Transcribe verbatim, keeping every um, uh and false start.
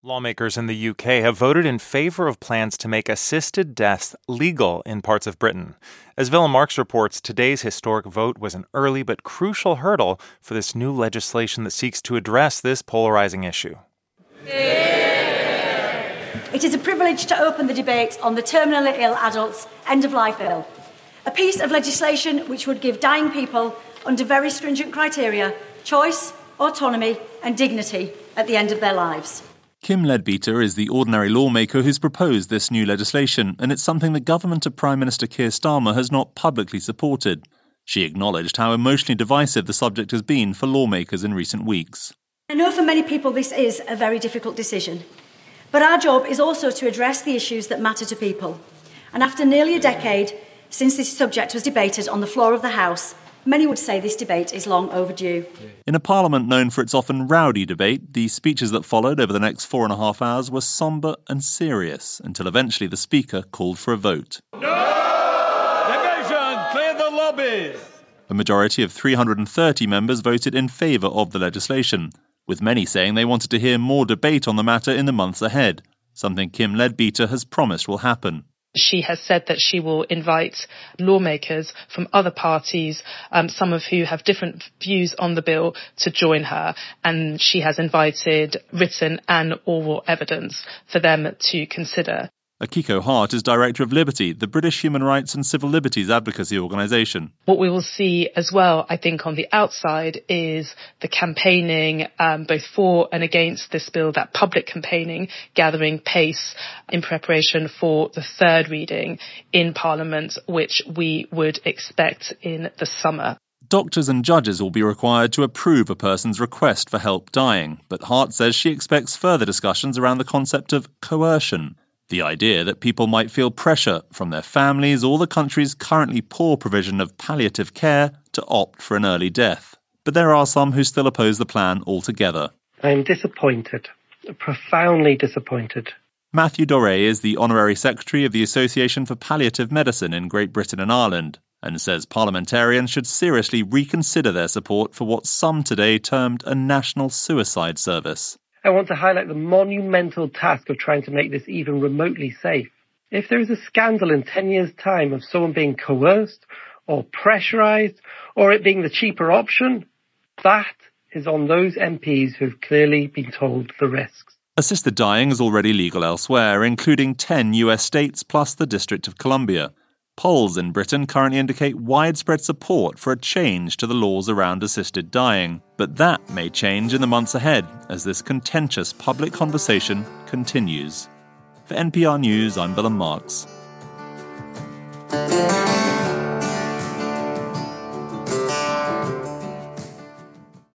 Lawmakers in the U K have voted in favour of plans to make assisted death legal in parts of Britain. As Villa Marks reports, today's historic vote was an early but crucial hurdle for this new legislation that seeks to address this polarising issue. It is a privilege to open the debate on the Terminally Ill Adults End-of-Life Bill, a piece of legislation which would give dying people, under very stringent criteria, choice, autonomy and dignity at the end of their lives. Kim Leadbeater is the ordinary lawmaker who's proposed this new legislation, and it's something the government of Prime Minister Keir Starmer has not publicly supported. She acknowledged how emotionally divisive the subject has been for lawmakers in recent weeks. I know for many people this is a very difficult decision, but our job is also to address the issues that matter to people. And after nearly a decade since this subject was debated on the floor of the House, many would say this debate is long overdue. In a parliament known for its often rowdy debate, the speeches that followed over the next four and a half hours were sombre and serious, until eventually the Speaker called for a vote. No! Division! Clear the lobbies! A majority of three hundred thirty members voted in favour of the legislation, with many saying they wanted to hear more debate on the matter in the months ahead, something Kim Leadbeater has promised will happen. She has said that she will invite lawmakers from other parties, um, some of who have different views on the bill, to join her. And she has invited written and oral evidence for them to consider. Akiko Hart is Director of Liberty, the British Human Rights and Civil Liberties Advocacy Organisation. What we will see as well, I think, on the outside is the campaigning, um, both for and against this bill, that public campaigning gathering pace in preparation for the third reading in Parliament, which we would expect in the summer. Doctors and judges will be required to approve a person's request for help dying, but Hart says she expects further discussions around the concept of coercion. The idea that people might feel pressure from their families or the country's currently poor provision of palliative care to opt for an early death. But there are some who still oppose the plan altogether. I am disappointed, profoundly disappointed. Matthew Doré is the Honorary Secretary of the Association for Palliative Medicine in Great Britain and Ireland, and says parliamentarians should seriously reconsider their support for what some today termed a national suicide service. I want to highlight the monumental task of trying to make this even remotely safe. If there is a scandal in ten years' time of someone being coerced or pressurised or it being the cheaper option, that is on those M Ps who have clearly been told the risks. Assisted dying is already legal elsewhere, including ten U S states plus the District of Columbia. Polls in Britain currently indicate widespread support for a change to the laws around assisted dying, but that may change in the months ahead as this contentious public conversation continues. For N P R News, I'm Villa Marks.